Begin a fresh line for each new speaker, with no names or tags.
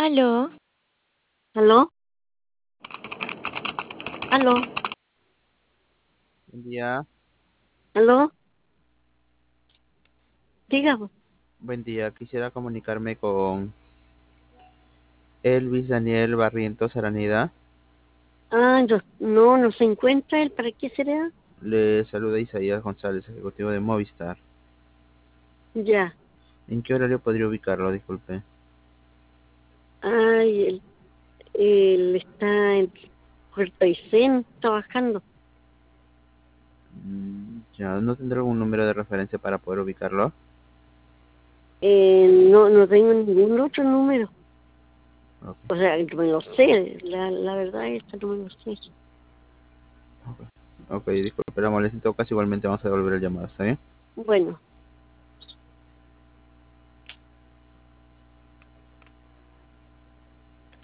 Aló,
¿Aló? ¿Aló?
Buen día,
¿Aló? Diga,
buen día. Quisiera comunicarme con Elvis Daniel Barrientos Aranida.
no se encuentra él. ¿Para qué será?
Le saluda Isaías González, ejecutivo de Movistar.
Ya.
¿En qué horario podría ubicarlo? Disculpe.
Ay, él está en Puerto Aysén trabajando.
Ya, ¿no tendrá algún número de referencia para poder ubicarlo?
No tengo ningún otro número.
Ok,
O sea, no me lo sé. La verdad es que no me lo sé.
ok, disculpe la molestia. En todo caso, igualmente vamos a devolver el llamado, ¿está bien?
Bueno.